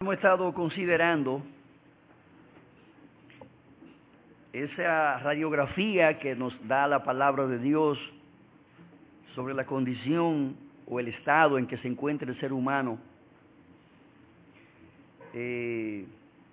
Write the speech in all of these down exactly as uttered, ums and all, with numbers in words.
Hemos estado considerando esa radiografía que nos da la palabra de Dios sobre la condición o el estado en que se encuentra el ser humano. Eh,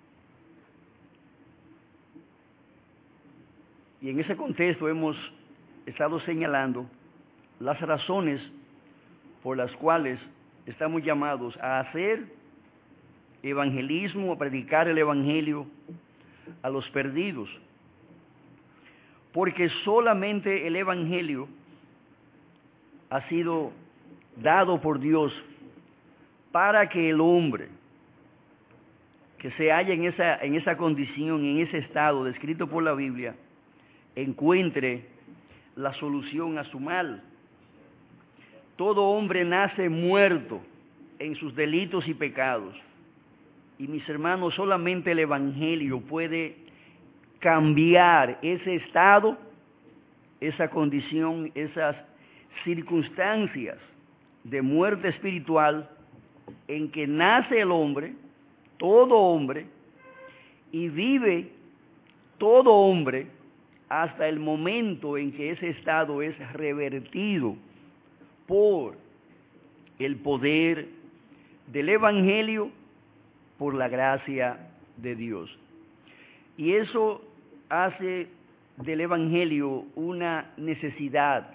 y en ese contexto hemos estado señalando las razones por las cuales estamos llamados a hacer evangelismo, a predicar el evangelio a los perdidos. Porque solamente el evangelio ha sido dado por Dios para que el hombre que se halla en esa, en esa condición, en ese estado descrito por la Biblia, encuentre la solución a su mal. Todo hombre nace muerto en sus delitos y pecados. Y mis hermanos, solamente el evangelio puede cambiar ese estado, esa condición, esas circunstancias de muerte espiritual en que nace el hombre, todo hombre, y vive todo hombre hasta el momento en que ese estado es revertido por el poder del evangelio, por la gracia de Dios. Y eso hace del evangelio una necesidad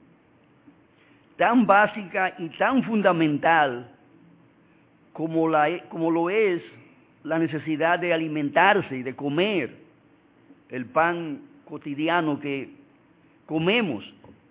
tan básica y tan fundamental como, la, como lo es la necesidad de alimentarse y de comer el pan cotidiano que comemos.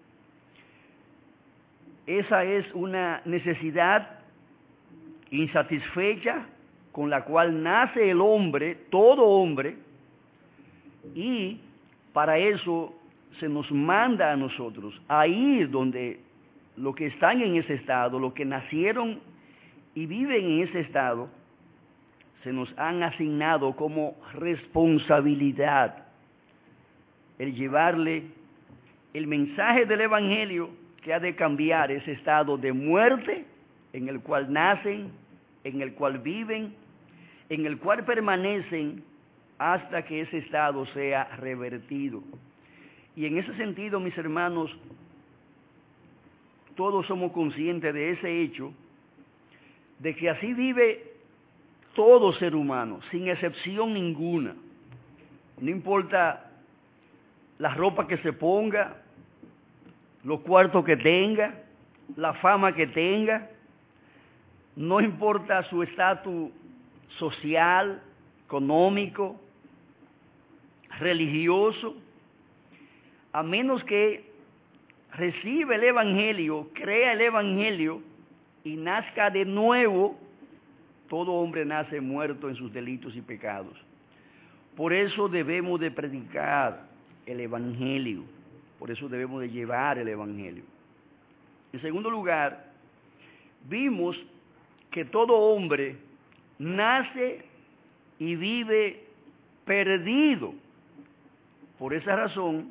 Esa es una necesidad insatisfecha con la cual nace el hombre, todo hombre, y para eso se nos manda a nosotros a ir donde los que están en ese estado, los que nacieron y viven en ese estado, se nos han asignado como responsabilidad el llevarle el mensaje del evangelio que ha de cambiar ese estado de muerte en el cual nacen, en el cual viven, en el cual permanecen hasta que ese estado sea revertido. Y en ese sentido, mis hermanos, todos somos conscientes de ese hecho, de que así vive todo ser humano, sin excepción ninguna. No importa la ropa que se ponga, los cuartos que tenga, la fama que tenga, no importa su estatus social, económico, religioso, a menos que reciba el evangelio, crea el evangelio y nazca de nuevo, todo hombre nace muerto en sus delitos y pecados. Por eso debemos de predicar el evangelio, por eso debemos de llevar el evangelio. En segundo lugar, vimos que todo hombre nace y vive perdido. Por esa razón,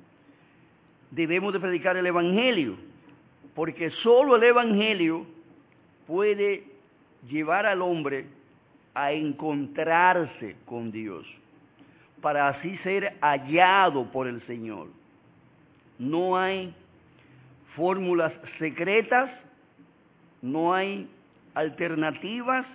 debemos de predicar el evangelio, porque solo el evangelio puede llevar al hombre a encontrarse con Dios, para así ser hallado por el Señor. No hay fórmulas secretas, no hay alternativas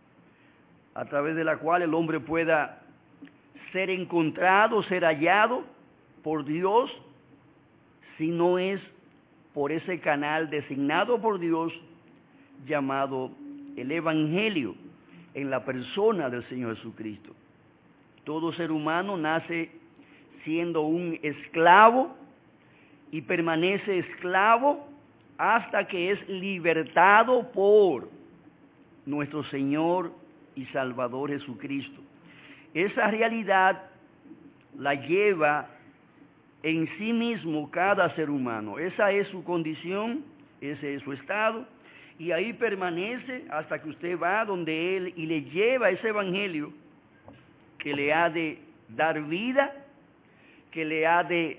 a través de la cual el hombre pueda ser encontrado, ser hallado por Dios, si no es por ese canal designado por Dios llamado el evangelio en la persona del Señor Jesucristo. Todo ser humano nace siendo un esclavo y permanece esclavo hasta que es libertado por nuestro Señor y Salvador Jesucristo. Esa realidad la lleva en sí mismo cada ser humano. Esa es su condición, ese es su estado, y ahí permanece hasta que usted va donde Él y le lleva ese evangelio que le ha de dar vida, que le ha de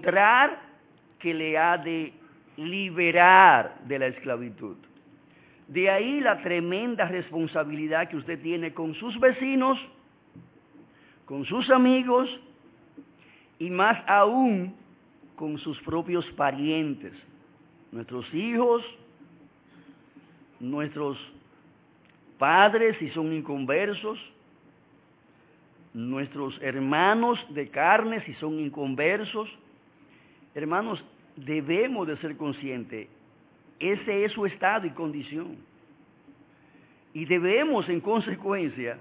encontrar, que le ha de liberar de la esclavitud. De ahí la tremenda responsabilidad que usted tiene con sus vecinos, con sus amigos y más aún con sus propios parientes, nuestros hijos, nuestros padres si son inconversos, nuestros hermanos de carne si son inconversos. Hermanos, debemos de ser conscientes, ese es su estado y condición. Y debemos, en consecuencia,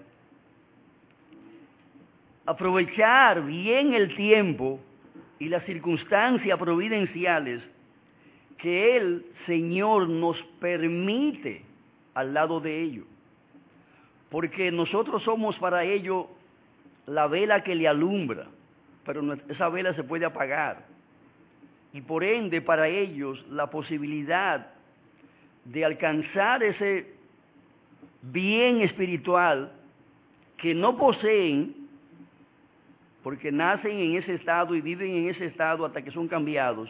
aprovechar bien el tiempo y las circunstancias providenciales que el Señor nos permite al lado de ello. Porque nosotros somos para ello la vela que le alumbra, pero esa vela se puede apagar. Y por ende para ellos la posibilidad de alcanzar ese bien espiritual que no poseen, porque nacen en ese estado y viven en ese estado hasta que son cambiados,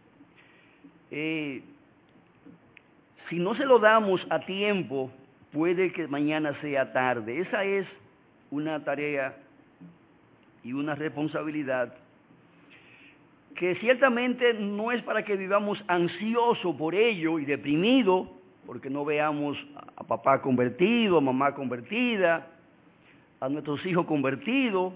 eh, si no se lo damos a tiempo, puede que mañana sea tarde. Esa es una tarea y una responsabilidad que ciertamente no es para que vivamos ansiosos por ello y deprimidos, porque no veamos a papá convertido, a mamá convertida, a nuestros hijos convertidos,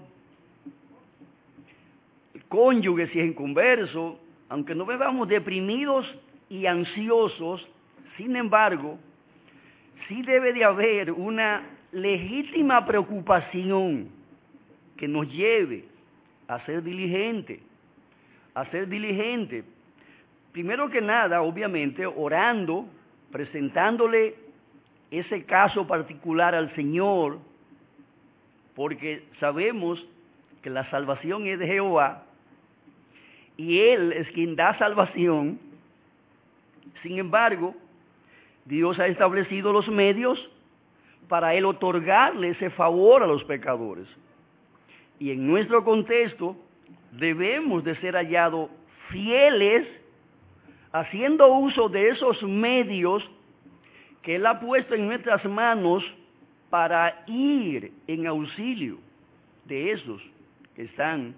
el cónyuge si es inconverso, aunque no veamos deprimidos y ansiosos, sin embargo, sí debe de haber una legítima preocupación que nos lleve a ser diligentes, a ser diligente. Primero que nada, obviamente, orando, presentándole ese caso particular al Señor, porque sabemos que la salvación es de Jehová, y Él es quien da salvación. Sin embargo, Dios ha establecido los medios para Él otorgarle ese favor a los pecadores. Y en nuestro contexto, debemos de ser hallados fieles, haciendo uso de esos medios que Él ha puesto en nuestras manos para ir en auxilio de esos que están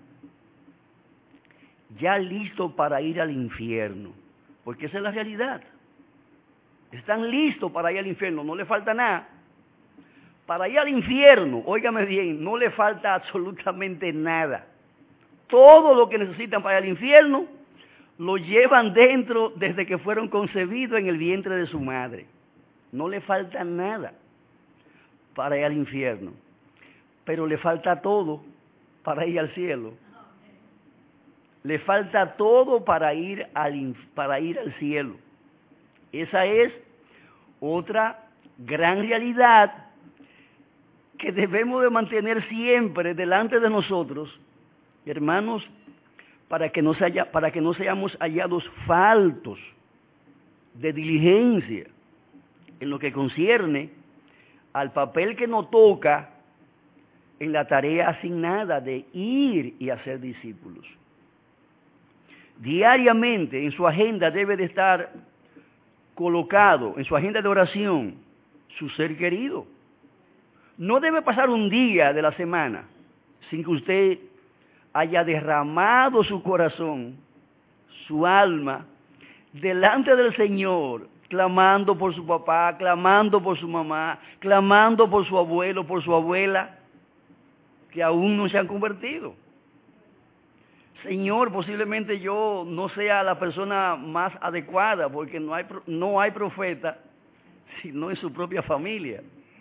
ya listos para ir al infierno, porque esa es la realidad. Están listos para ir al infierno, no le falta nada. Para ir al infierno, óigame bien, no le falta absolutamente nada. Todo lo que necesitan para ir al infierno, lo llevan dentro desde que fueron concebidos en el vientre de su madre. No le falta nada para ir al infierno, pero le falta todo para ir al cielo. Le falta todo para ir al, para ir al cielo. Esa es otra gran realidad que debemos de mantener siempre delante de nosotros, hermanos, para que no se haya, para que no seamos hallados faltos de diligencia en lo que concierne al papel que nos toca en la tarea asignada de ir y hacer discípulos. Diariamente en su agenda debe de estar colocado, en su agenda de oración, su ser querido. No debe pasar un día de la semana sin que usted haya derramado su corazón, su alma, delante del Señor, clamando por su papá, clamando por su mamá, clamando por su abuelo, por su abuela, que aún no se han convertido. Señor, posiblemente yo no sea la persona más adecuada, porque no hay, no hay profeta, sino en su propia familia.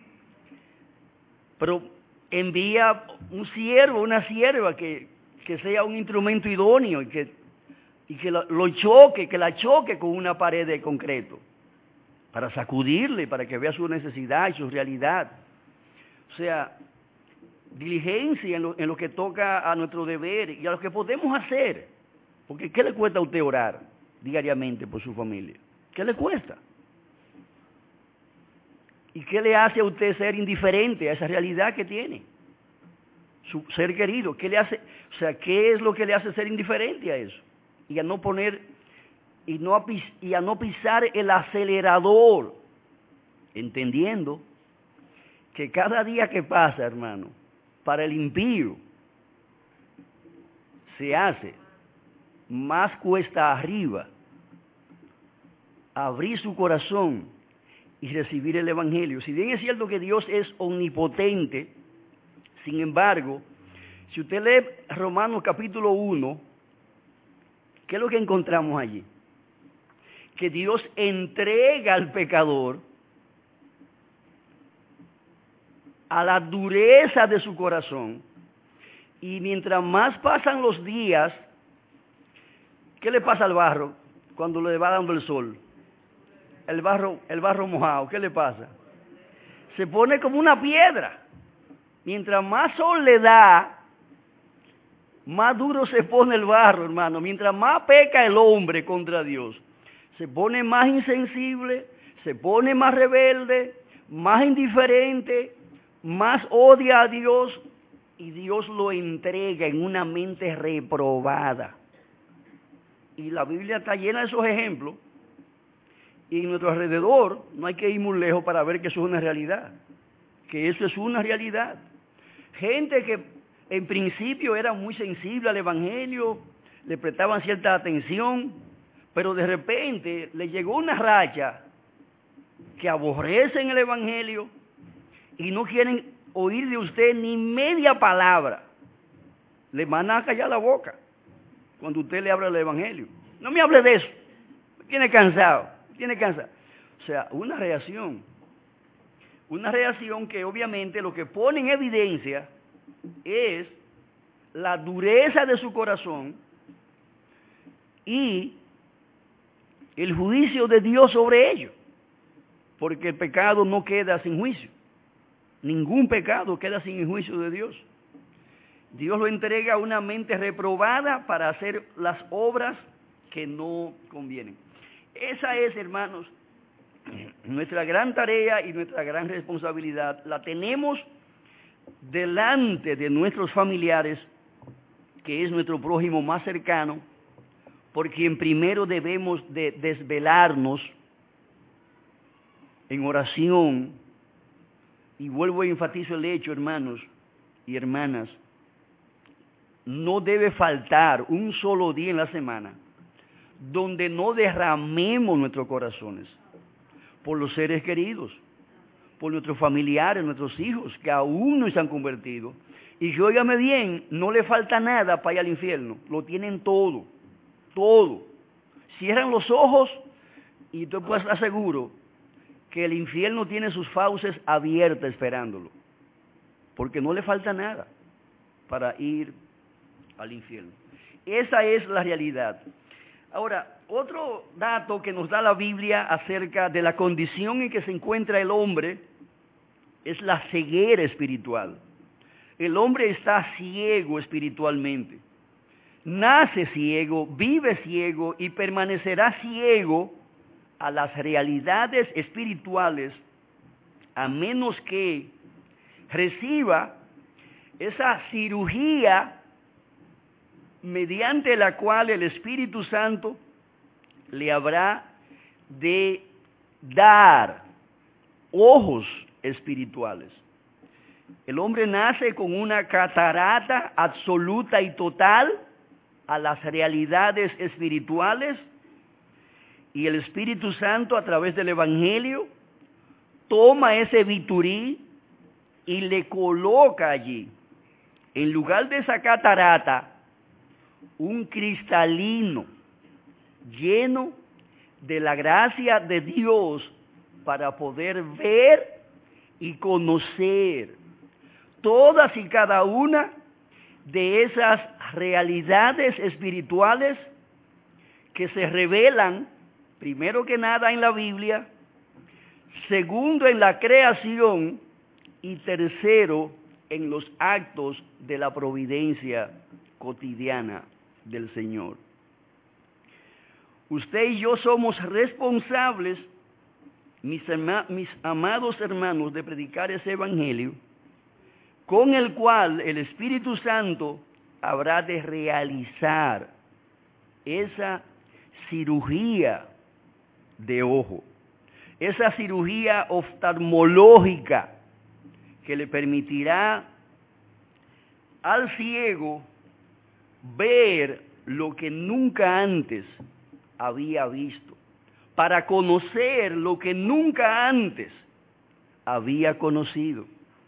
Pero envía un siervo, una sierva que, que sea un instrumento idóneo y que, y que lo, lo choque, que la choque con una pared de concreto, para sacudirle, para que vea su necesidad y su realidad. O sea, diligencia en lo, en lo que toca a nuestro deber y a lo que podemos hacer. Porque ¿qué le cuesta a usted orar diariamente por su familia? ¿Qué le cuesta? ¿Y qué le hace a usted ser indiferente a esa realidad que tiene? Su ser querido, ¿qué le hace? O sea, ¿qué es lo que le hace ser indiferente a eso? Y a no poner, y, no a, y a no pisar el acelerador entendiendo que cada día que pasa, hermano, para el impío se hace más cuesta arriba abrir su corazón y recibir el Evangelio. Si bien es cierto que Dios es omnipotente, sin embargo, si usted lee Romanos capítulo uno, ¿qué es lo que encontramos allí? Que Dios entrega al pecador a la dureza de su corazón, y mientras más pasan los días, ¿qué le pasa al barro cuando le va dando el sol? El barro, el barro mojado, ¿qué le pasa? Se pone como una piedra. Mientras más sol le da, más duro se pone el barro, hermano. Mientras más peca el hombre contra Dios, se pone más insensible, se pone más rebelde, más indiferente, más odia a Dios, y Dios lo entrega en una mente reprobada. Y la Biblia está llena de esos ejemplos, y en nuestro alrededor no hay que ir muy lejos para ver que eso es una realidad, que eso es una realidad. Gente que en principio era muy sensible al Evangelio, le prestaban cierta atención, pero de repente le llegó una racha que aborrecen el Evangelio y no quieren oír de usted ni media palabra. Le mandan a callar la boca cuando usted le habla del Evangelio. No me hable de eso, me tiene cansado, me tiene cansado. O sea, una reacción, una reacción que obviamente lo que pone en evidencia es la dureza de su corazón y el juicio de Dios sobre ellos, porque el pecado no queda sin juicio. Ningún pecado queda sin el juicio de Dios. Dios lo entrega a una mente reprobada para hacer las obras que no convienen. Esa es, hermanos, nuestra gran tarea y nuestra gran responsabilidad. La tenemos delante de nuestros familiares, que es nuestro prójimo más cercano, por quien primero debemos de desvelarnos en oración. Y vuelvo a enfatizar el hecho, hermanos y hermanas, no debe faltar un solo día en la semana donde no derramemos nuestros corazones por los seres queridos, por nuestros familiares, nuestros hijos que aún no se han convertido, y que, óigame bien, no le falta nada para ir al infierno, lo tienen todo, todo. Cierran los ojos y tú puedes estar seguro que el infierno tiene sus fauces abiertas esperándolo, porque no le falta nada para ir al infierno. Esa es la realidad. Ahora, otro dato que nos da la Biblia acerca de la condición en que se encuentra el hombre es la ceguera espiritual. El hombre está ciego espiritualmente. Nace ciego, vive ciego y permanecerá ciego a las realidades espirituales, a menos que reciba esa cirugía mediante la cual el Espíritu Santo le habrá de dar ojos espirituales. El hombre nace con una catarata absoluta y total a las realidades espirituales, y el Espíritu Santo, a través del Evangelio, toma ese biturí y le coloca allí, en lugar de esa catarata, un cristalino lleno de la gracia de Dios para poder ver y conocer todas y cada una de esas realidades espirituales que se revelan, primero que nada, en la Biblia, segundo, en la creación, y tercero, en los actos de la providencia cotidiana del Señor. Usted y yo somos responsables, mis, mis amados hermanos, de predicar ese evangelio, con el cual el Espíritu Santo habrá de realizar esa cirugía de ojo. esa cirugía oftalmológica que le permitirá al ciego ver lo que nunca antes había visto, para conocer lo que nunca antes había conocido.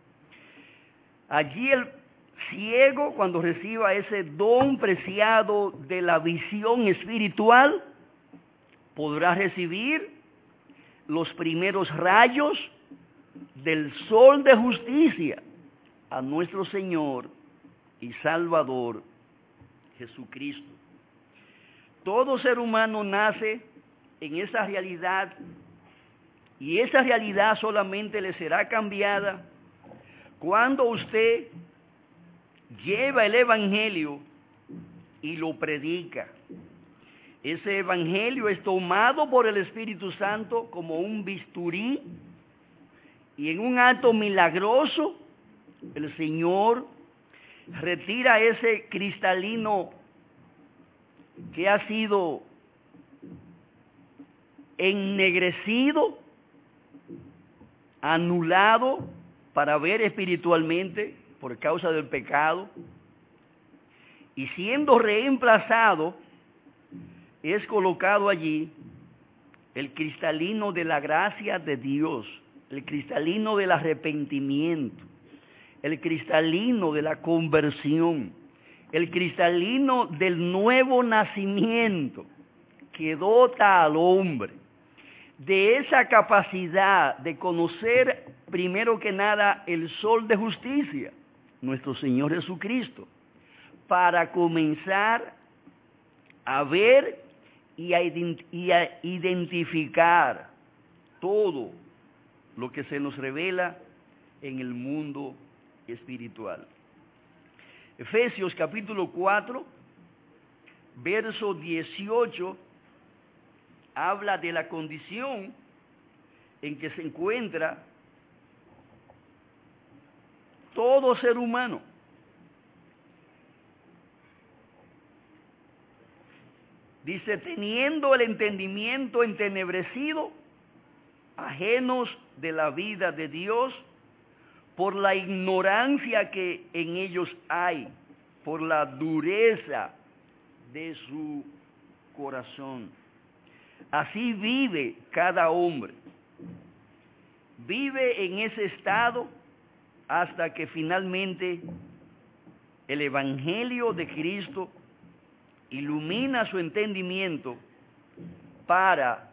Allí el ciego, cuando reciba ese don preciado de la visión espiritual, podrá recibir los primeros rayos del sol de justicia a nuestro Señor y Salvador Jesucristo. Todo ser humano nace en esa realidad y esa realidad solamente le será cambiada cuando usted lleva el Evangelio y lo predica. Ese Evangelio es tomado por el Espíritu Santo como un bisturí y en un acto milagroso el Señor retira ese cristalino que ha sido ennegrecido, anulado para ver espiritualmente por causa del pecado, y siendo reemplazado, es colocado allí el cristalino de la gracia de Dios, el cristalino del arrepentimiento, el cristalino de la conversión, el cristalino del nuevo nacimiento que dota al hombre de esa capacidad de conocer primero que nada el sol de justicia, nuestro Señor Jesucristo, para comenzar a ver y a, y a identificar todo lo que se nos revela en el mundo espiritual. Efesios capítulo cuatro, verso dieciocho, habla de la condición en que se encuentra todo ser humano. Dice, teniendo el entendimiento entenebrecido, ajenos de la vida de Dios, por la ignorancia que en ellos hay, por la dureza de su corazón. Así vive cada hombre. Vive en ese estado hasta que finalmente el Evangelio de Cristo ilumina su entendimiento para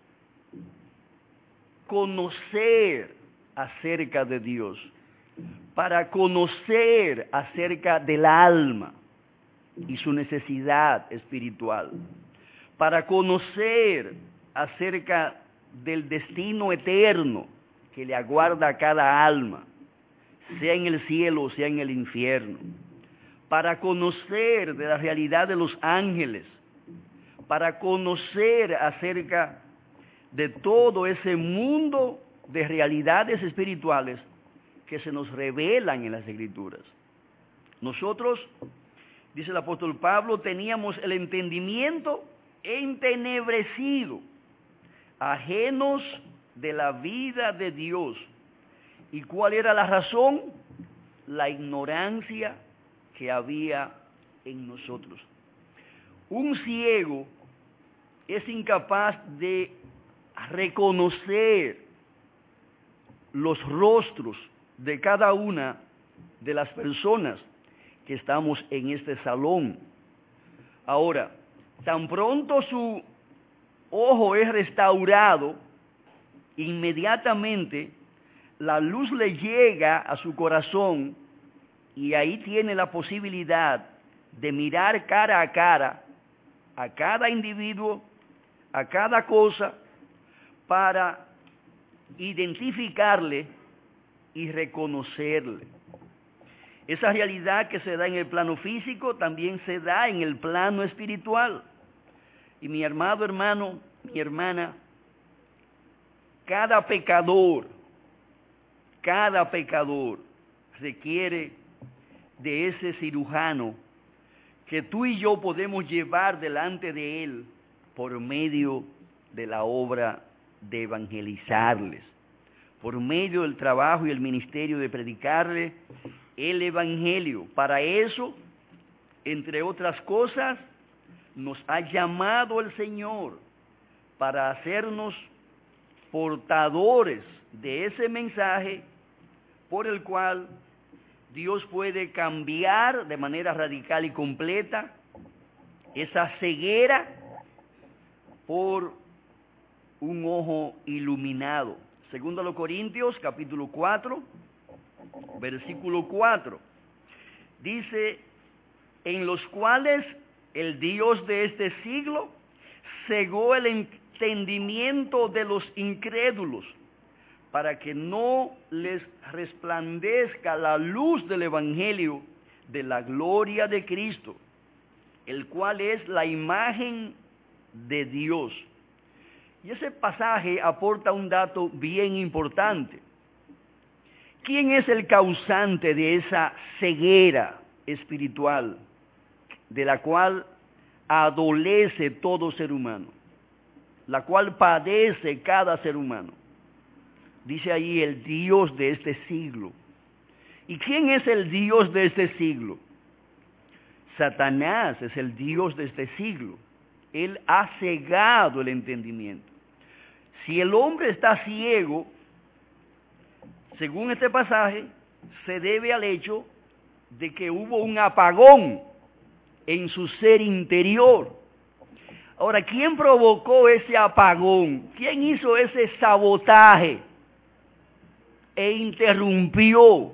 conocer acerca de Dios, para conocer acerca del alma y su necesidad espiritual, para conocer acerca del destino eterno que le aguarda a cada alma, sea en el cielo o sea en el infierno, para conocer de la realidad de los ángeles, para conocer acerca de todo ese mundo de realidades espirituales que se nos revelan en las Escrituras. Nosotros, dice el apóstol Pablo, teníamos el entendimiento entenebrecido, ajenos de la vida de Dios. ¿Y cuál era la razón? La ignorancia que había en nosotros. Un ciego es incapaz de reconocer los rostros de cada una de las personas que estamos en este salón. Ahora, tan pronto su ojo es restaurado, inmediatamente la luz le llega a su corazón y ahí tiene la posibilidad de mirar cara a cara a cada individuo, a cada cosa, para identificarle y reconocerle. Esa realidad que se da en el plano físico también se da en el plano espiritual. Y mi amado hermano, mi hermana, cada pecador, cada pecador requiere de ese cirujano que tú y yo podemos llevar delante de él por medio de la obra de evangelizarles, por medio del trabajo y el ministerio de predicarle el evangelio. Para eso, entre otras cosas, nos ha llamado el Señor para hacernos portadores de ese mensaje por el cual Dios puede cambiar de manera radical y completa esa ceguera por un ojo iluminado. Segundo a los Corintios, capítulo cuatro, versículo cuatro. Dice, en los cuales el Dios de este siglo cegó el entendimiento de los incrédulos, para que no les resplandezca la luz del Evangelio de la gloria de Cristo, el cual es la imagen de Dios. Y ese pasaje aporta un dato bien importante. ¿Quién es el causante de esa ceguera espiritual de la cual adolece todo ser humano, la cual padece cada ser humano? Dice ahí el Dios de este siglo. ¿Y quién es el Dios de este siglo? Satanás es el Dios de este siglo. Él ha cegado el entendimiento. Si el hombre está ciego, según este pasaje, se debe al hecho de que hubo un apagón en su ser interior. Ahora, ¿quién provocó ese apagón? ¿Quién hizo ese sabotaje e interrumpió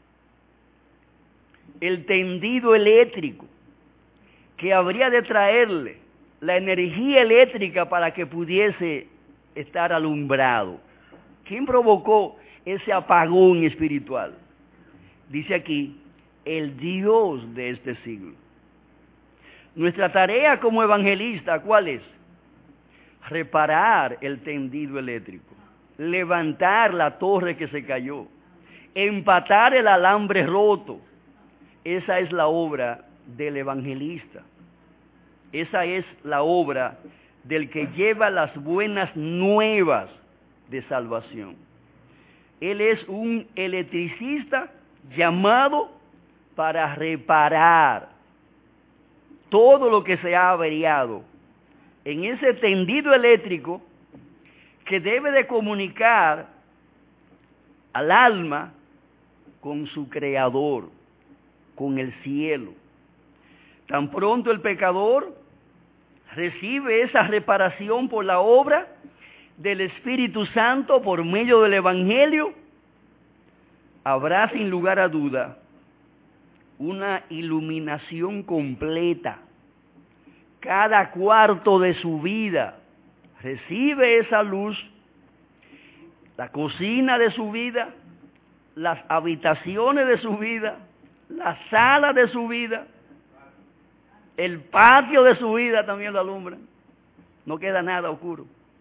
el tendido eléctrico que habría de traerle la energía eléctrica para que pudiese estar alumbrado? ¿Quién provocó ese apagón espiritual? Dice aquí, el Dios de este siglo. Nuestra tarea como evangelista, ¿cuál es? Reparar el tendido eléctrico, levantar la torre que se cayó, empatar el alambre roto. Esa es la obra del evangelista. Esa es la obra del que lleva las buenas nuevas de salvación. Él es un electricista llamado para reparar todo lo que se ha averiado en ese tendido eléctrico que debe de comunicar al alma con su creador, con el cielo. Tan pronto el pecador recibe esa reparación por la obra del Espíritu Santo por medio del Evangelio, habrá sin lugar a duda una iluminación completa. Cada cuarto de su vida recibe esa luz, la cocina de su vida, las habitaciones de su vida, la sala de su vida, el patio de su vida también lo alumbran. No queda nada oscuro.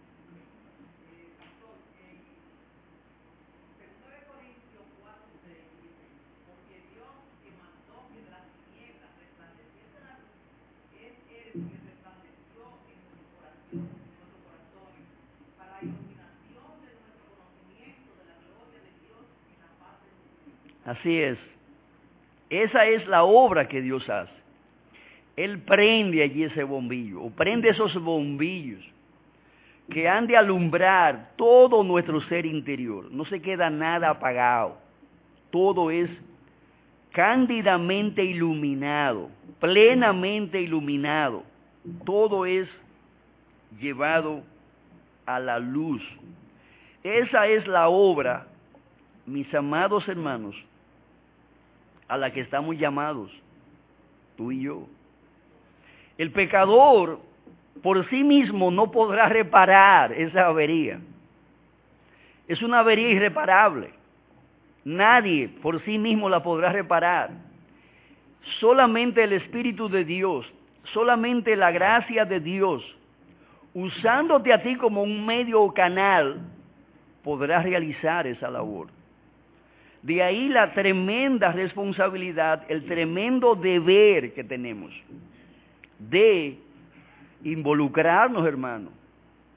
Así es. Esa es la obra que Dios hace. Él prende allí ese bombillo, o prende esos bombillos que han de alumbrar todo nuestro ser interior. No se queda nada apagado. Todo es cándidamente iluminado, plenamente iluminado. Todo es llevado a la luz. Esa es la obra, mis amados hermanos, a la que estamos llamados, tú y yo. El pecador por sí mismo no podrá reparar esa avería. Es una avería irreparable. Nadie por sí mismo la podrá reparar. Solamente el Espíritu de Dios, solamente la gracia de Dios, usándote a ti como un medio o canal, podrá realizar esa labor. De ahí la tremenda responsabilidad, el tremendo deber que tenemos de involucrarnos, hermanos,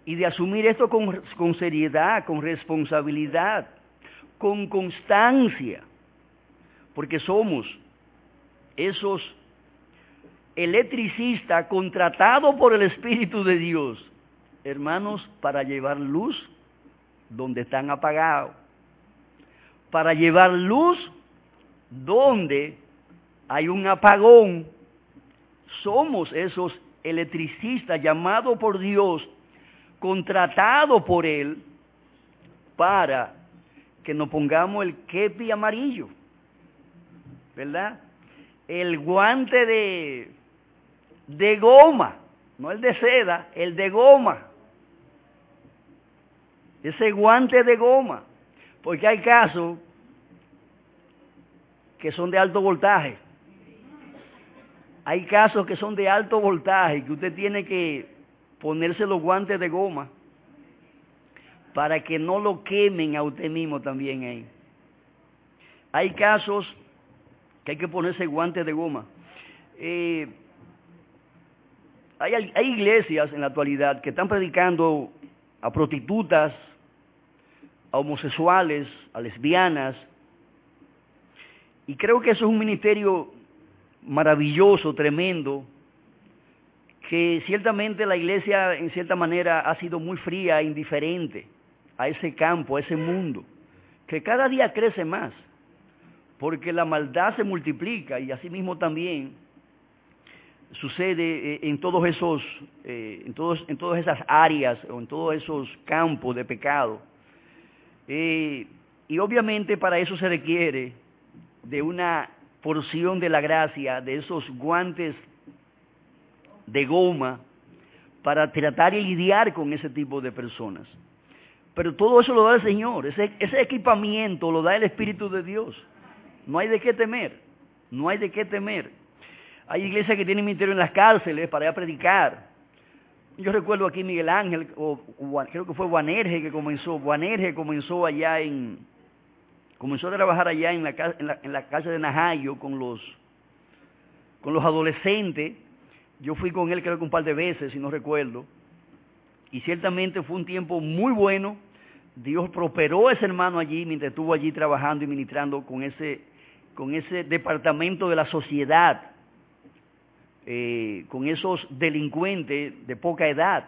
y de asumir esto con, con seriedad, con responsabilidad, con constancia, porque somos esos electricistas contratados por el Espíritu de Dios, hermanos, para llevar luz donde están apagados, para llevar luz donde hay un apagón. Somos esos electricistas llamados por Dios, contratados por Él, para que nos pongamos el kepi amarillo, ¿verdad? El guante de, de goma, no el de seda, el de goma. Ese guante de goma, porque hay casos que son de alto voltaje. Hay casos que son de alto voltaje, que usted tiene que ponerse los guantes de goma para que no lo quemen a usted mismo también ahí. Hay casos que hay que ponerse guantes de goma. Eh, hay, hay iglesias en la actualidad que están predicando a prostitutas, a homosexuales, a lesbianas, y creo que eso es un ministerio maravilloso, tremendo, que ciertamente la iglesia en cierta manera ha sido muy fría e indiferente a ese campo, a ese mundo, que cada día crece más, porque la maldad se multiplica y asimismo también sucede en todos esos, eh, en todos, en todas esas áreas o en todos esos campos de pecado. Eh, y obviamente para eso se requiere de una porción de la gracia, de esos guantes de goma, para tratar y lidiar con ese tipo de personas. Pero todo eso lo da el Señor, ese, ese equipamiento lo da el Espíritu de Dios. No hay de qué temer, no hay de qué temer. Hay iglesias que tienen ministerio en las cárceles para ir a predicar. Yo recuerdo aquí Miguel Ángel, o, o creo que fue Juanerge que comenzó, Juanerge comenzó allá en, comenzó a trabajar allá en la, en la, en la cárcel de Najayo con los, con los adolescentes. Yo fui con él creo que un par de veces, si no recuerdo, y ciertamente fue un tiempo muy bueno. Dios prosperó a ese hermano allí mientras estuvo allí trabajando y ministrando con ese, con ese departamento de la sociedad, eh, con esos delincuentes de poca edad.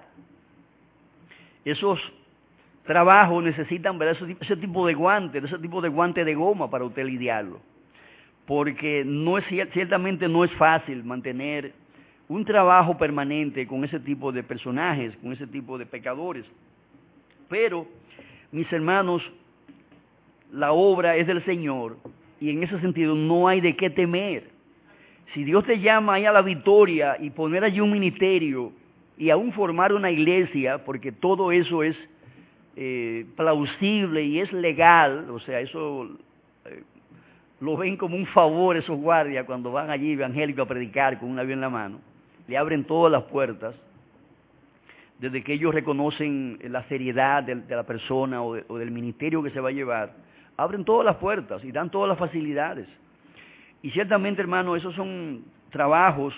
Esos trabajos necesitan, ¿verdad?, ese, ese tipo de guantes, ese tipo de guante de goma para usted lidiarlo, porque no es, ciertamente no es fácil mantener un trabajo permanente con ese tipo de personajes, con ese tipo de pecadores. Pero, mis hermanos, la obra es del Señor y en ese sentido no hay de qué temer. Si Dios te llama ahí a la victoria y poner allí un ministerio y aún formar una iglesia, porque todo eso es eh, plausible y es legal, o sea, eso eh, lo ven como un favor esos guardias cuando van allí evangélicos a predicar con una Biblia en la mano. Le abren todas las puertas, desde que ellos reconocen la seriedad de, de la persona o, de, o del ministerio que se va a llevar, abren todas las puertas y dan todas las facilidades. Y ciertamente, hermano, esos son trabajos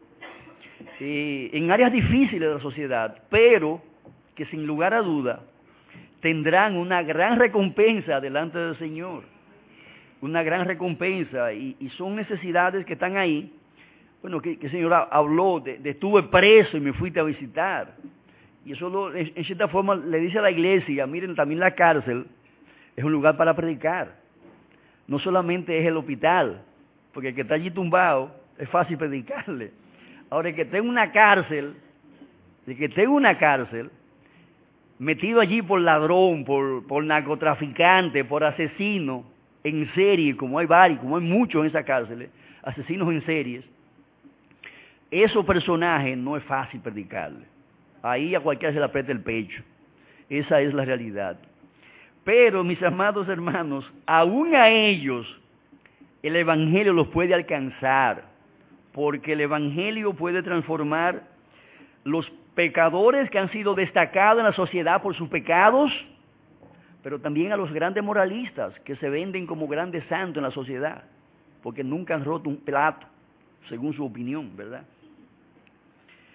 eh, en áreas difíciles de la sociedad, pero que sin lugar a duda tendrán una gran recompensa delante del Señor, una gran recompensa, y, y son necesidades que están ahí. Bueno, que, que el Señor habló de, de estuve preso y me fuiste a visitar. Y eso lo, en, en cierta forma le dice a la iglesia, miren, también la cárcel es un lugar para predicar. No solamente es el hospital, porque el que está allí tumbado es fácil predicarle. Ahora, el que esté en una cárcel, el que esté en una cárcel, metido allí por ladrón, por, por narcotraficante, por asesino en serie, como hay varios, como hay muchos en esas cárceles, asesinos en series, esos personajes no es fácil predicarle. Ahí a cualquiera se le aprieta el pecho. Esa es la realidad. Pero, mis amados hermanos, aún a ellos el Evangelio los puede alcanzar, porque el Evangelio puede transformar los pecadores que han sido destacados en la sociedad por sus pecados, pero también a los grandes moralistas que se venden como grandes santos en la sociedad, porque nunca han roto un plato, según su opinión, ¿verdad?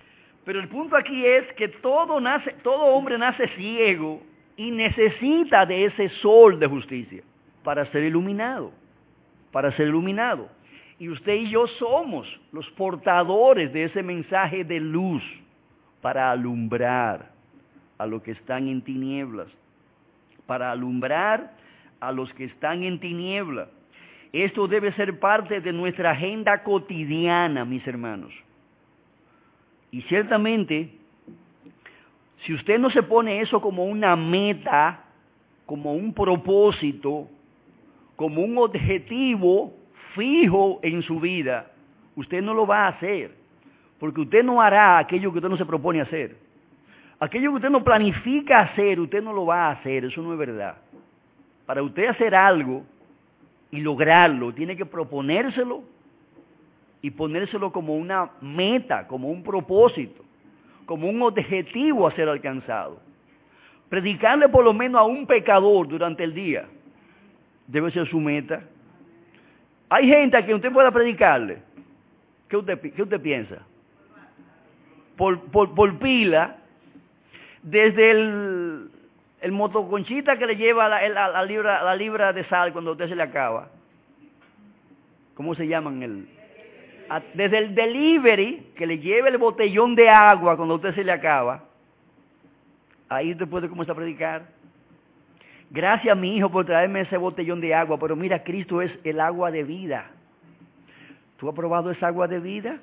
Pero el punto aquí es que todo, nace, todo hombre nace ciego y necesita de ese sol de justicia para ser iluminado, para ser iluminado. Y usted y yo somos los portadores de ese mensaje de luz para alumbrar a los que están en tinieblas, para alumbrar a los que están en tinieblas. Esto debe ser parte de nuestra agenda cotidiana, mis hermanos. Y ciertamente, si usted no se pone eso como una meta, como un propósito, como un objetivo fijo en su vida, usted no lo va a hacer, porque usted no hará aquello que usted no se propone hacer. Aquello que usted no planifica hacer, usted no lo va a hacer, eso no es verdad. Para usted hacer algo y lograrlo, tiene que proponérselo y ponérselo como una meta, como un propósito, como un objetivo a ser alcanzado. Predicarle por lo menos a un pecador durante el día debe ser su meta. Hay gente a quien usted pueda predicarle. ¿Qué usted, qué usted piensa? Por, por, por pila, desde el, el motoconchita que le lleva la, la, la, libra, la libra de sal cuando a usted se le acaba. ¿Cómo se llaman? El, a, desde el delivery que le lleva el botellón de agua cuando a usted se le acaba. Ahí usted puede comenzar a predicar. Gracias, mi hijo, por traerme ese botellón de agua, pero mira, Cristo es el agua de vida. ¿Tú has probado esa agua de vida?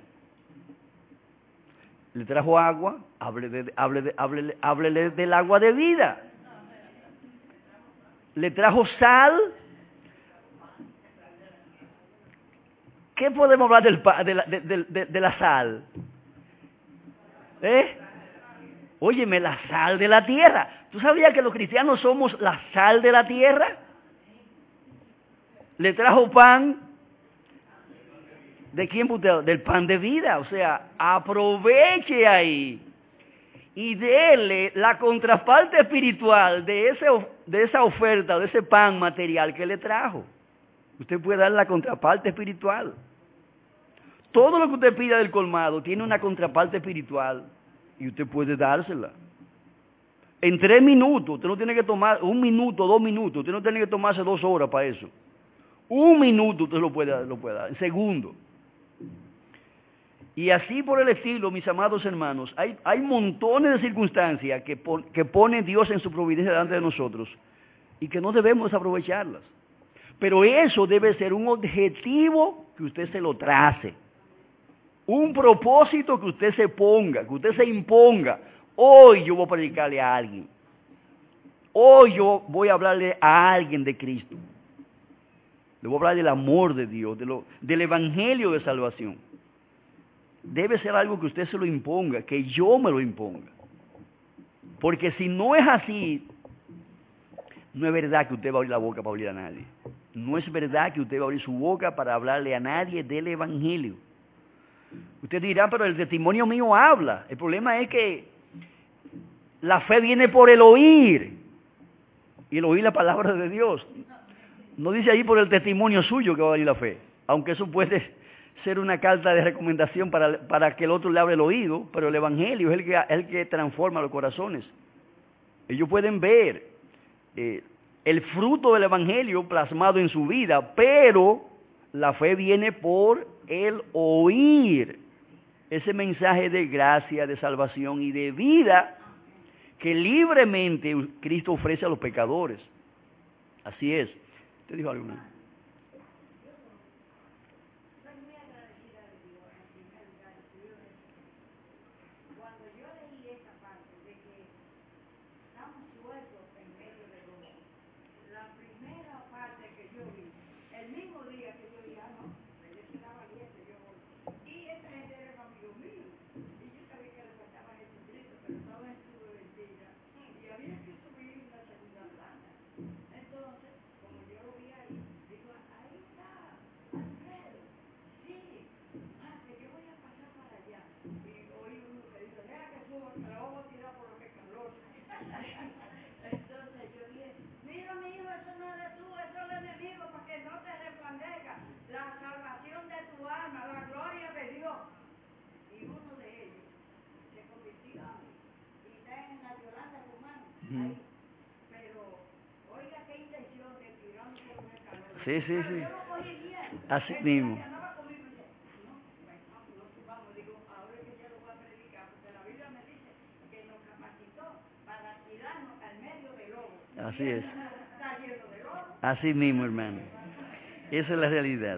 Le trajo agua, háblele, de, háblele, háblele, háblele del agua de vida. Le trajo sal. ¿Qué podemos hablar del, de, la, de, de, de la sal? ¿Eh? Óyeme, la sal de la tierra. ¿Tú sabías que los cristianos somos la sal de la tierra? Le trajo pan. ¿De quién? Del pan de vida. O sea, aproveche ahí y dele la contraparte espiritual de, ese, de esa oferta, de ese pan material que le trajo. Usted puede dar la contraparte espiritual. Todo lo que usted pida del colmado tiene una contraparte espiritual y usted puede dársela. En tres minutos, usted no tiene que tomar un minuto, dos minutos, usted no tiene que tomarse dos horas para eso. Un minuto usted lo puede, lo puede dar, en segundo. Y así por el estilo, mis amados hermanos, hay, hay montones de circunstancias que, pon, que pone Dios en su providencia delante de nosotros y que no debemos desaprovecharlas. Pero eso debe ser un objetivo que usted se lo trace. Un propósito que usted se ponga, que usted se imponga. Hoy yo voy a predicarle a alguien. Hoy yo voy a hablarle a alguien de Cristo. Le voy a hablar del amor de Dios, de lo, del evangelio de salvación. Debe ser algo que usted se lo imponga, que yo me lo imponga. Porque si no es así, no es verdad que usted va a abrir la boca para hablar a nadie. No es verdad que usted va a abrir su boca para hablarle a nadie del evangelio. Usted dirá, pero el testimonio mío habla. El problema es que la fe viene por el oír. Y el oír la palabra de Dios. No dice ahí por el testimonio suyo que va a venir la fe. Aunque eso puede ser una carta de recomendación para, para que el otro le abra el oído. Pero el evangelio es el que, el que transforma los corazones. Ellos pueden ver eh, el fruto del evangelio plasmado en su vida. Pero la fe viene por el oír ese mensaje de gracia, de salvación y de vida que libremente Cristo ofrece a los pecadores. Así es. ¿Te dijo algo? Uh-huh. Sí, sí, sí. Así mismo. Así es. Así mismo, hermano. Esa es la realidad.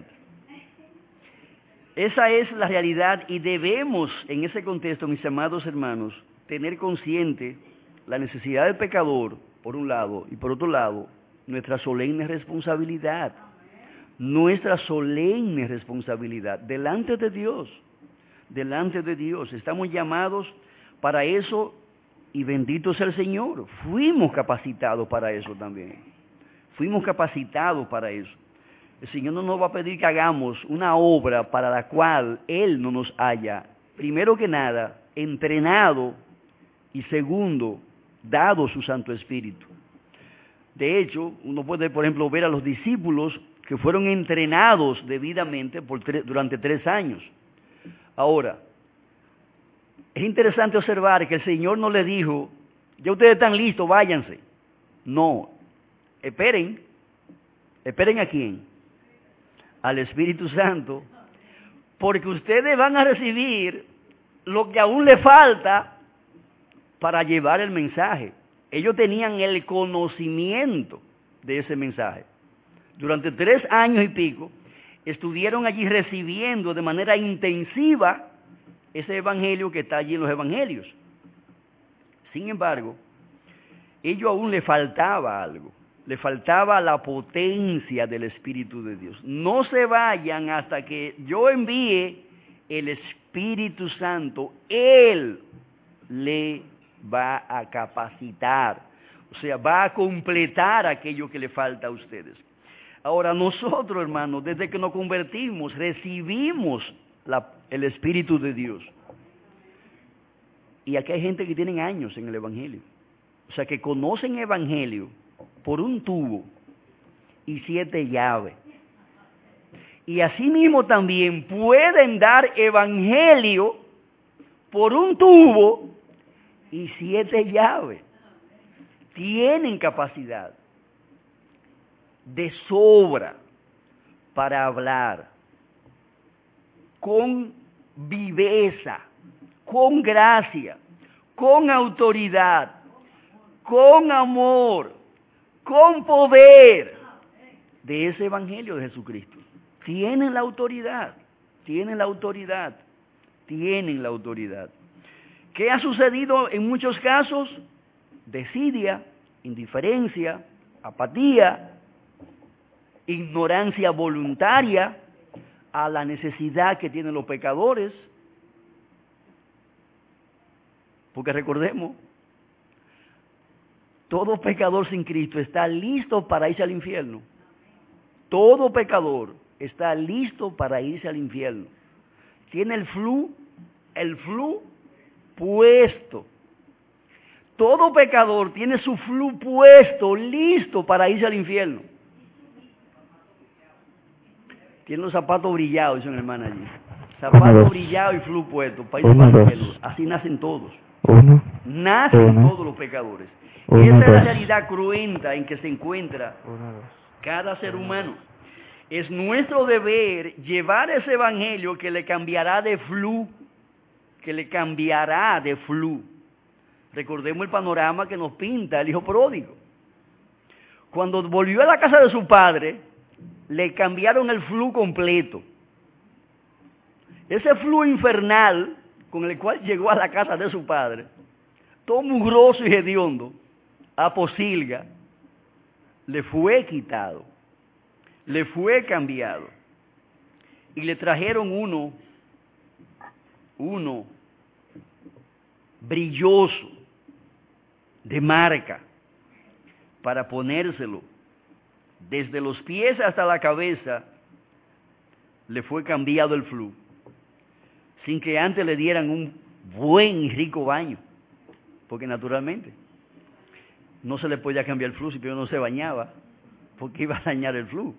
Esa es la realidad y debemos, en ese contexto, mis amados hermanos, tener consciente la necesidad del pecador, por un lado, y por otro lado, nuestra solemne responsabilidad. Nuestra solemne responsabilidad delante de Dios. Delante de Dios. Estamos llamados para eso y bendito sea el Señor. Fuimos capacitados para eso también. Fuimos capacitados para eso. El Señor no nos va a pedir que hagamos una obra para la cual Él no nos haya, primero que nada, entrenado y segundo, dado su Santo Espíritu. De hecho, uno puede, por ejemplo, ver a los discípulos que fueron entrenados debidamente por tres, durante tres años. Ahora, es interesante observar que el Señor no le dijo, ya ustedes están listos, váyanse. No, esperen. ¿Esperen a quién? Al Espíritu Santo, porque ustedes van a recibir lo que aún le falta para llevar el mensaje. Ellos tenían el conocimiento de ese mensaje. Durante tres años y pico, estuvieron allí recibiendo de manera intensiva ese evangelio que está allí en los evangelios. Sin embargo, ellos aún le faltaba algo. Le faltaba la potencia del Espíritu de Dios. No se vayan hasta que yo envíe el Espíritu Santo. Él le va a capacitar. O sea, va a completar aquello que le falta a ustedes. Ahora, nosotros, hermanos, desde que nos convertimos, recibimos la, el Espíritu de Dios. Y aquí hay gente que tiene años en el Evangelio. O sea, que conocen Evangelio por un tubo y siete llaves. Y asimismo también pueden dar evangelio por un tubo y siete llaves. Tienen capacidad de sobra para hablar con viveza, con gracia, con autoridad, con amor, con poder de ese evangelio de Jesucristo. Tienen la autoridad, tienen la autoridad, tienen la autoridad. ¿Qué ha sucedido en muchos casos? Desidia, indiferencia, apatía, ignorancia voluntaria a la necesidad que tienen los pecadores. Porque recordemos, todo pecador sin Cristo está listo para irse al infierno. Todo pecador está listo para irse al infierno. Tiene el flu, el flu puesto. Todo pecador tiene su flu puesto, listo para irse al infierno. Tiene los zapatos brillados, dice una hermana allí. Zapatos brillados y flu puesto para irse al infierno. Así nacen todos. Uno. Nacen Uno. todos los pecadores. Uno, Esa es la dos. realidad cruenta en que se encuentra Uno, dos. cada ser humano. Es nuestro deber llevar ese evangelio que le cambiará de flu, que le cambiará de flu. Recordemos el panorama que nos pinta el hijo pródigo. Cuando volvió a la casa de su padre, le cambiaron el flu completo. Ese flu infernal con el cual llegó a la casa de su padre, todo mugroso y hediondo, a posilga, le fue quitado, le fue cambiado. Y le trajeron uno, uno brilloso, de marca, para ponérselo. Desde los pies hasta la cabeza, le fue cambiado el flu, sin que antes le dieran un buen y rico baño. Porque naturalmente no se le podía cambiar el flu si primero no se bañaba, porque iba a dañar el flu.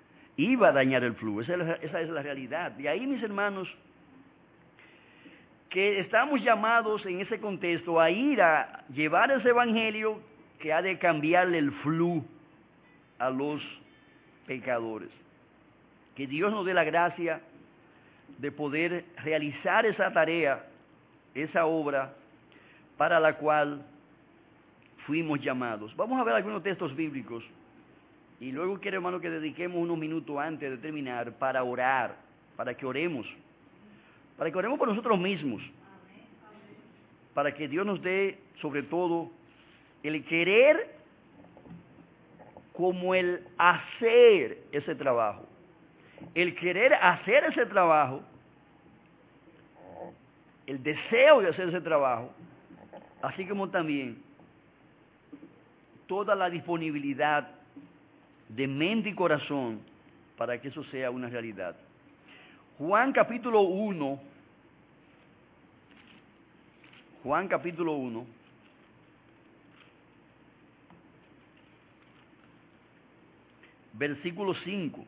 Iba a dañar el flu, esa es la, esa es la realidad. Y ahí, mis hermanos, que estamos llamados en ese contexto a ir a llevar ese evangelio que ha de cambiarle el flujo a los pecadores. Que Dios nos dé la gracia de poder realizar esa tarea, esa obra para la cual fuimos llamados. Vamos a ver algunos textos bíblicos y luego quiero, hermano, que dediquemos unos minutos antes de terminar para orar, para que oremos, para que oremos por nosotros mismos, para que Dios nos dé sobre todo el querer como el hacer ese trabajo. El querer hacer ese trabajo, el deseo de hacer ese trabajo, así como también toda la disponibilidad de mente y corazón para que eso sea una realidad. Juan capítulo uno, Juan capítulo uno, versículo cinco.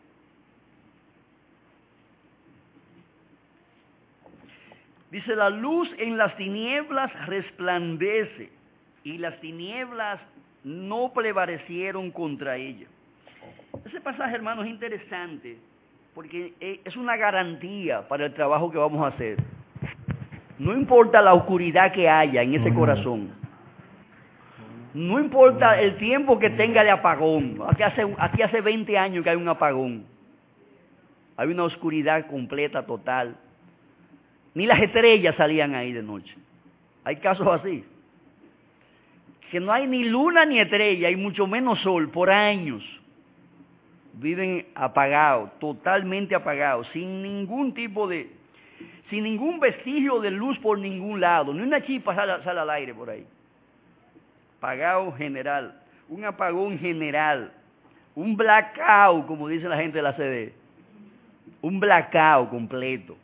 Dice, la luz en las tinieblas resplandece, y las tinieblas no prevalecieron contra ella. Ese pasaje, hermano, es interesante, porque es una garantía para el trabajo que vamos a hacer. No importa la oscuridad que haya en ese corazón, no importa el tiempo que tenga de apagón. Aquí hace, aquí hace veinte años que hay un apagón. Hay una oscuridad completa, total. Ni las estrellas salían ahí de noche. Hay casos así. Que no hay ni luna ni estrella, y mucho menos sol, por años. Viven apagados, totalmente apagados, sin ningún tipo de, sin ningún vestigio de luz por ningún lado. Ni una chispa sale, sale al aire por ahí. Apagado general, un apagón general, un blackout, como dice la gente de la C D. Un blackout completo.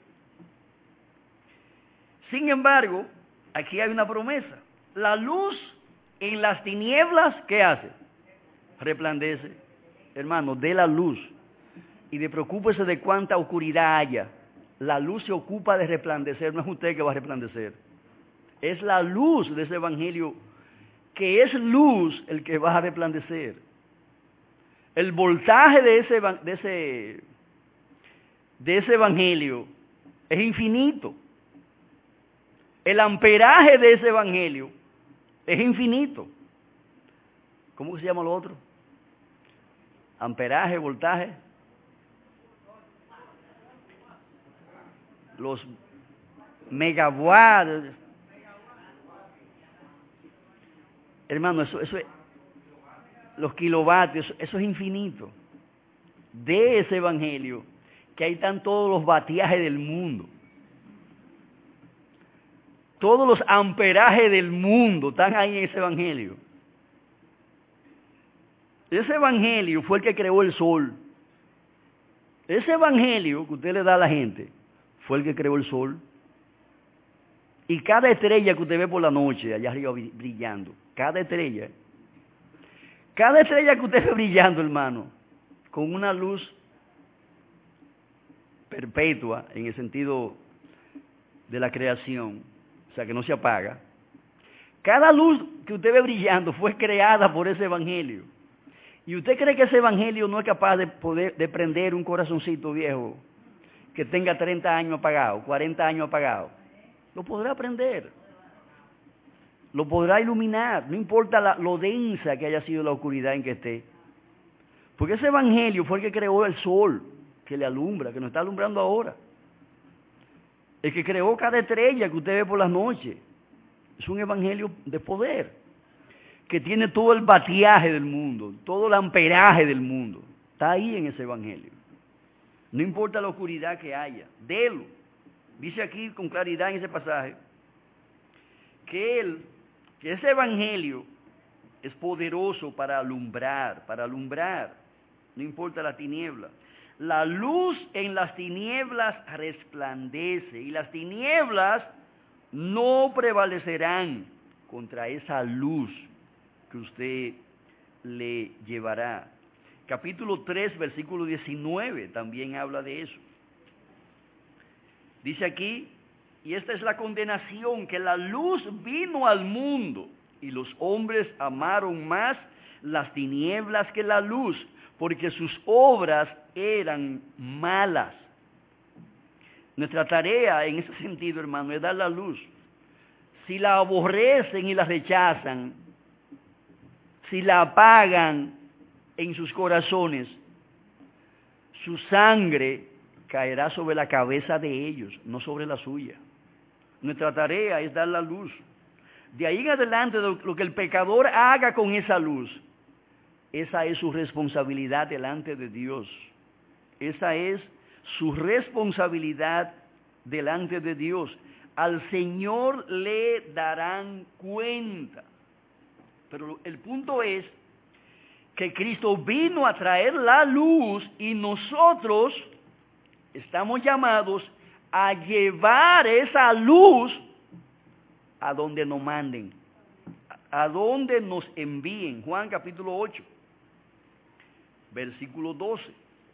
Sin embargo, aquí hay una promesa. La luz en las tinieblas, ¿qué hace? Resplandece. Hermano, dé la luz. Y de preocúpese de cuánta oscuridad haya. La luz se ocupa de resplandecer, no es usted que va a resplandecer. Es la luz de ese evangelio, que es luz, el que va a resplandecer. El voltaje de ese, de ese, de ese evangelio es infinito. El amperaje de ese evangelio es infinito. ¿Cómo se llama lo otro? Amperaje, voltaje. Los megawatts. Hermano, eso, eso es, los kilovatios, eso, eso es infinito. De ese evangelio, que ahí están todos los vatiajes del mundo. Todos los amperajes del mundo están ahí en ese evangelio. Ese evangelio fue el que creó el sol. Ese evangelio que usted le da a la gente fue el que creó el sol. Y cada estrella que usted ve por la noche, allá arriba brillando, cada estrella, cada estrella que usted ve brillando, hermano, con una luz perpetua en el sentido de la creación, o sea, que no se apaga. Cada luz que usted ve brillando fue creada por ese evangelio. ¿Y usted cree que ese evangelio no es capaz de poder de prender un corazoncito viejo que tenga treinta años apagado, cuarenta años apagado? Lo podrá prender. Lo podrá iluminar, no importa la, lo densa que haya sido la oscuridad en que esté. Porque ese evangelio fue el que creó el sol, que le alumbra, que nos está alumbrando ahora. El que creó cada estrella que usted ve por las noches. Es un evangelio de poder, que tiene todo el batiaje del mundo, todo el amperaje del mundo. Está ahí en ese evangelio. No importa la oscuridad que haya, délo. Dice aquí con claridad en ese pasaje, que, él, que ese evangelio es poderoso para alumbrar, para alumbrar, no importa la tiniebla. La luz en las tinieblas resplandece, y las tinieblas no prevalecerán contra esa luz que usted le llevará. Capítulo tres, versículo diecinueve, también habla de eso. Dice aquí, Y esta es la condenación, que la luz vino al mundo y los hombres amaron más las tinieblas que la luz, porque sus obras eran malas. Nuestra tarea en ese sentido, hermano, es dar la luz. Si la aborrecen y la rechazan, si la apagan en sus corazones, su sangre caerá sobre la cabeza de ellos, no sobre la suya. Nuestra tarea es dar la luz. De ahí en adelante, lo que el pecador haga con esa luz, esa es su responsabilidad delante de Dios. Esa es su responsabilidad delante de Dios. Al Señor le darán cuenta. Pero el punto es que Cristo vino a traer la luz y nosotros estamos llamados a llevar esa luz a donde nos manden, a donde nos envíen. Juan capítulo ocho, versículo doce.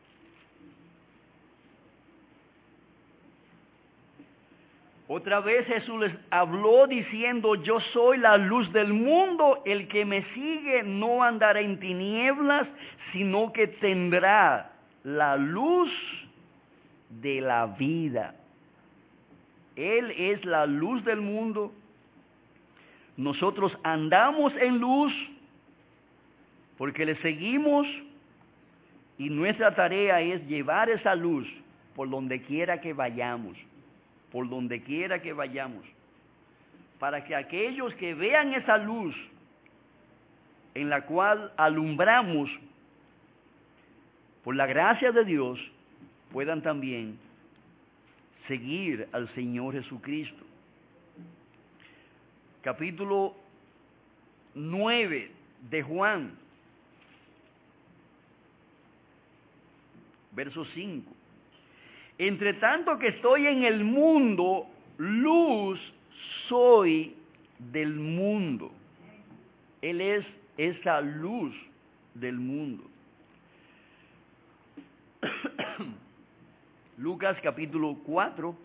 Otra vez Jesús les habló diciendo: yo soy la luz del mundo, el que me sigue no andará en tinieblas, sino que tendrá la luz de la vida. Él es la luz del mundo. Nosotros andamos en luz porque le seguimos, y nuestra tarea es llevar esa luz por donde quiera que vayamos, por donde quiera que vayamos, para que aquellos que vean esa luz en la cual alumbramos por la gracia de Dios, puedan también seguir al Señor Jesucristo. Capítulo nueve de Juan, verso cinco. Entre tanto que estoy en el mundo, luz soy del mundo. Él es esa luz del mundo. Lucas capítulo cuatro,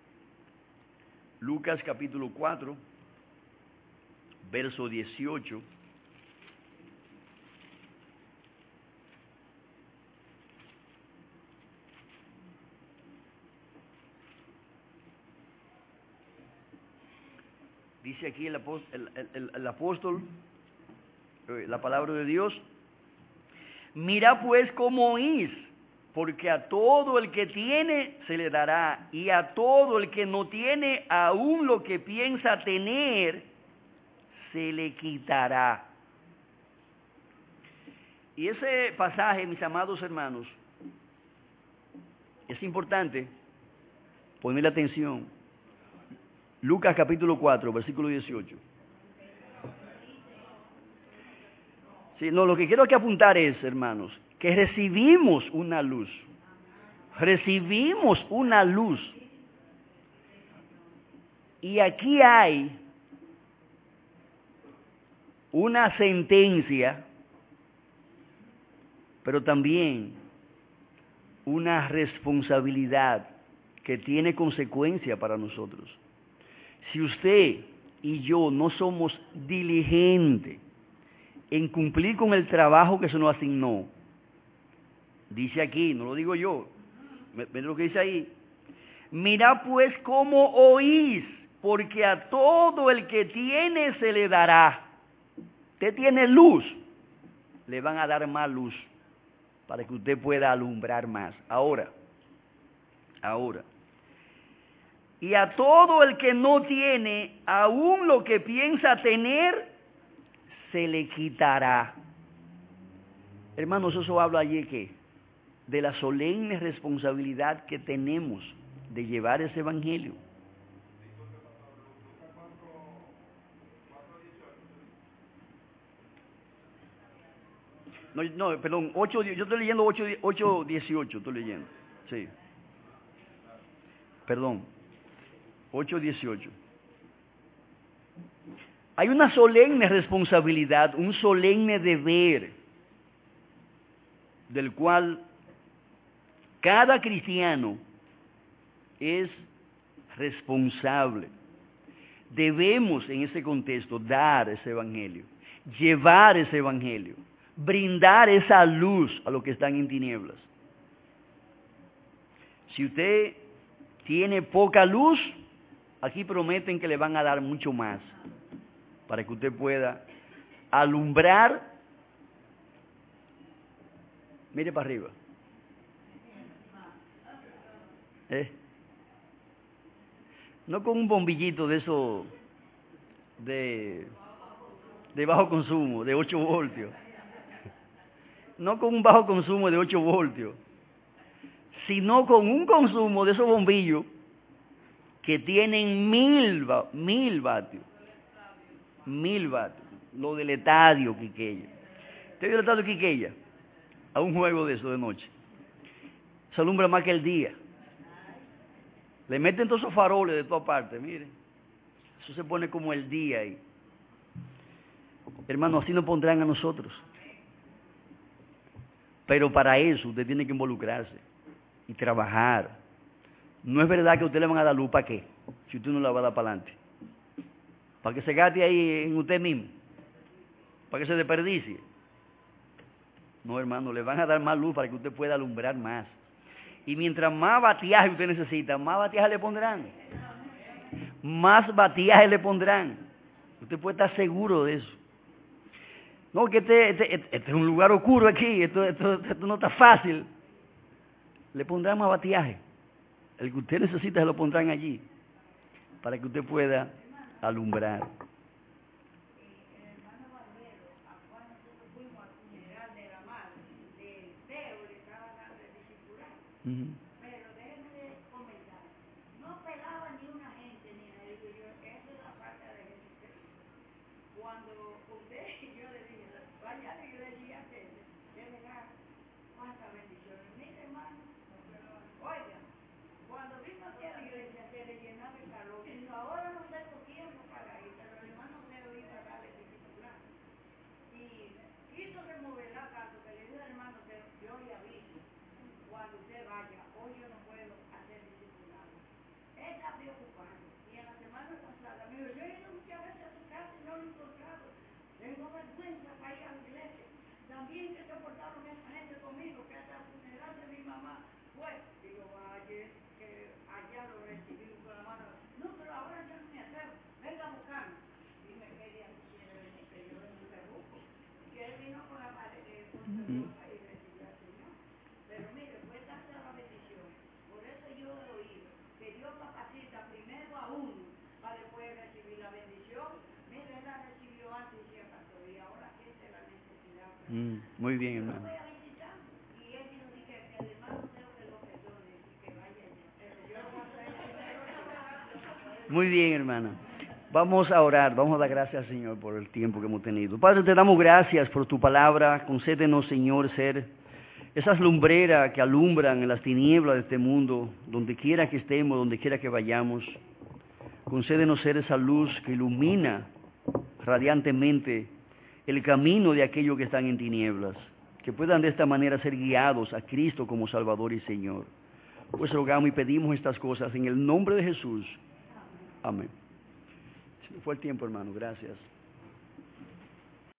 Lucas capítulo cuatro, verso dieciocho. Dice aquí el apóstol, el, el, el apóstol, la palabra de Dios: mira pues cómo oís, porque a todo el que tiene se le dará, y a todo el que no tiene, aún lo que piensa tener, se le quitará. Y ese pasaje, mis amados hermanos, es importante ponerle atención. Lucas capítulo cuatro, versículo dieciocho. Sí, no, lo que quiero que apuntar es, hermanos, que recibimos una luz. Recibimos una luz. Y aquí hay una sentencia, pero también una responsabilidad que tiene consecuencia para nosotros. Si usted y yo no somos diligentes en cumplir con el trabajo que se nos asignó, dice aquí, no lo digo yo, ven lo que dice ahí: mira pues cómo oís, porque a todo el que tiene se le dará. Usted tiene luz, le van a dar más luz para que usted pueda alumbrar más. Ahora, ahora. Y a todo el que no tiene, aún lo que piensa tener, se le quitará. Hermanos, eso habla allí que de la solemne responsabilidad que tenemos de llevar ese evangelio. No, no, perdón, ocho, yo estoy leyendo ocho dieciocho, estoy leyendo. Sí. Perdón. ocho dieciocho. Hay una solemne responsabilidad, un solemne deber, del cual cada cristiano es responsable. Debemos en ese contexto dar ese evangelio, llevar ese evangelio, brindar esa luz a los que están en tinieblas. Si usted tiene poca luz, aquí prometen que le van a dar mucho más para que usted pueda alumbrar. Mire para arriba. ¿Eh? No con un bombillito de eso de, de bajo consumo, de ocho voltios. No con un bajo consumo de ocho voltios, sino con un consumo de esos bombillos que tienen mil, mil vatios. Mil vatios. Lo del estadio Quiqueya. ¿Usted vio el estadio Quiqueya? A un juego de eso de noche. Se alumbra más que el día. Le meten todos esos faroles de todas partes, mire. Eso se pone como el día ahí. Hermano, así nos pondrán a nosotros. Pero para eso usted tiene que involucrarse y trabajar. No es verdad que a usted le van a dar luz, ¿para qué? Si usted no la va a dar para adelante. Para que se gaste ahí en usted mismo. Para que se desperdicie. No, hermano, le van a dar más luz para que usted pueda alumbrar más. Y mientras más batiaje usted necesita, más batiaje le pondrán. Más batiaje le pondrán. Usted puede estar seguro de eso. No, que este, este, este es un lugar oscuro aquí, esto, esto, esto no está fácil. Le pondrán más batiaje. El que usted necesita se lo pondrán allí, para que usted pueda alumbrar. Uh-huh. Pero déjenme comentar, no pelaba ni una gente ni a ellos, yo, esa es la falta de Jesucristo. Cuando usted, yo le dije, vaya a la iglesia y de verdad, cuántas bendiciones. Mire, hermano, oiga, cuando vino aquí a la iglesia se le llenaba el calor, y ahora no tengo tiempo para ir, pero el hermano me lo iba a darle disciplina. Y quiso remover la casa, que le dijo al hermano que yo le aviso. Cuando usted vaya, hoy yo no puedo hacer discipulado. Él está preocupado. Y en la semana pasada me dijo, yo he ido muchas veces a su casa y no lo he encontrado. Tengo vergüenza para ir a la iglesia. También que se portaron esa gente conmigo, que hasta el funeral de mi mamá fue. Digo, vaya, que allá lo recibí con la mano. No, pero ahora yo no me atrevo. Venga a buscarme. Y me quedé a decir, que yo no me preocupo. Que él vino con la madre, con su esposa y recibió al Señor. Pero mire, fue tanta la bendición. Por eso yo he oído que Dios capacita primero a uno para después recibir la bendición. Mire, él la recibió antes y se pasó y ahora siente la necesidad. Mm, muy bien, hermano. Yo voy a visitar y él dijo que, que el hermano creo que lo perdone y que vaya allá. Pero yo voy a traer primero. Muy bien, hermana. Vamos a orar, vamos a dar gracias al Señor por el tiempo que hemos tenido. Padre, te damos gracias por tu palabra. Concédenos, Señor, ser esas lumbreras que alumbran en las tinieblas de este mundo, donde quiera que estemos, donde quiera que vayamos. Concédenos ser esa luz que ilumina radiantemente el camino de aquellos que están en tinieblas, que puedan de esta manera ser guiados a Cristo como Salvador y Señor. Pues rogamos y pedimos estas cosas en el nombre de Jesús. Amén. Se me fue el tiempo, hermano. Gracias.